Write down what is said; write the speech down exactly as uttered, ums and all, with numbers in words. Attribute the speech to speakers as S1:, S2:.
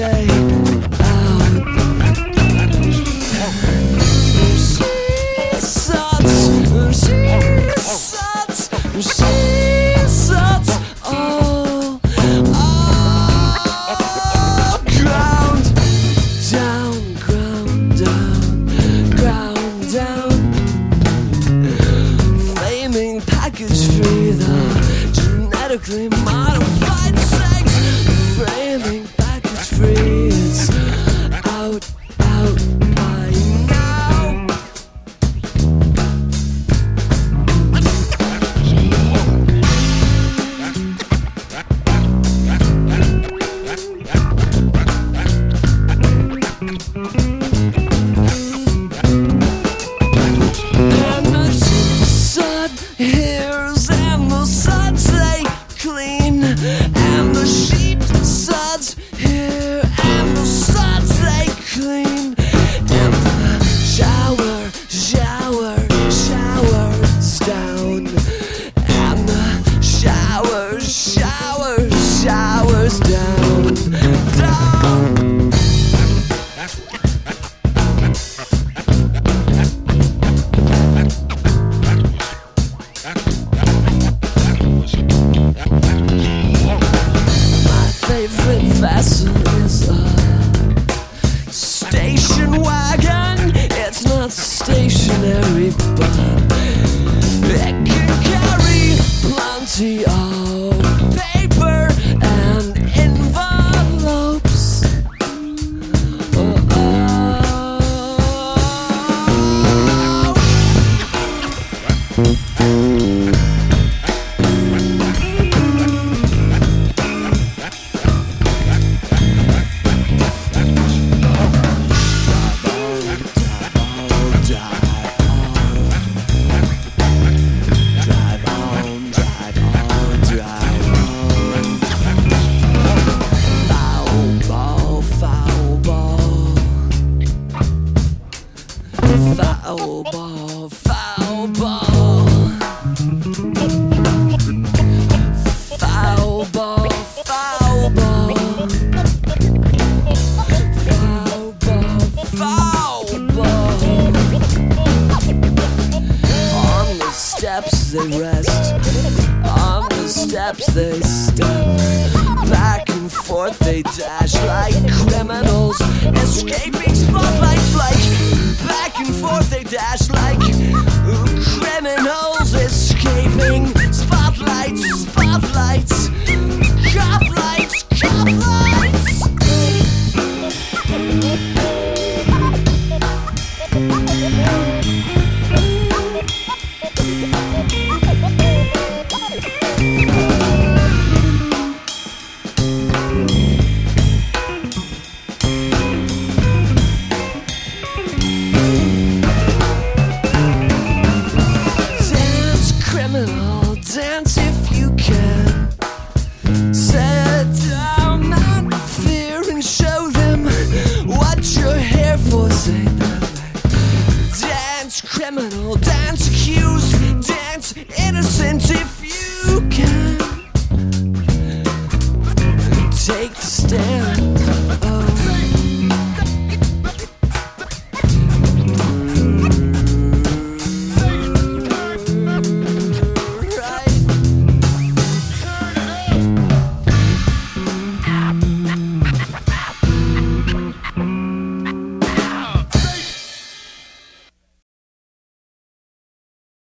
S1: way out. She sucks, she sucks, she sucks all, all ground down, ground down, ground down. Flaming package free, the genetically modified sex. Framing package free, it's out, out by now. And the sud hears and the suds they clean, and the sheep suds here and the suds they clean, and the shower, shower, showers down, and the shower, shower, showers down, down. Favorite vessel is a station wagon. It's not stationary, but it can carry plenty of paper and envelopes. Oh, foul ball, foul ball, foul ball, foul ball, foul ball, foul ball. On the steps they rest, on the steps they step, back and forth they dash like criminals escaping spotlights. Like back and forth they dash like criminals escaping spotlights, spotlights.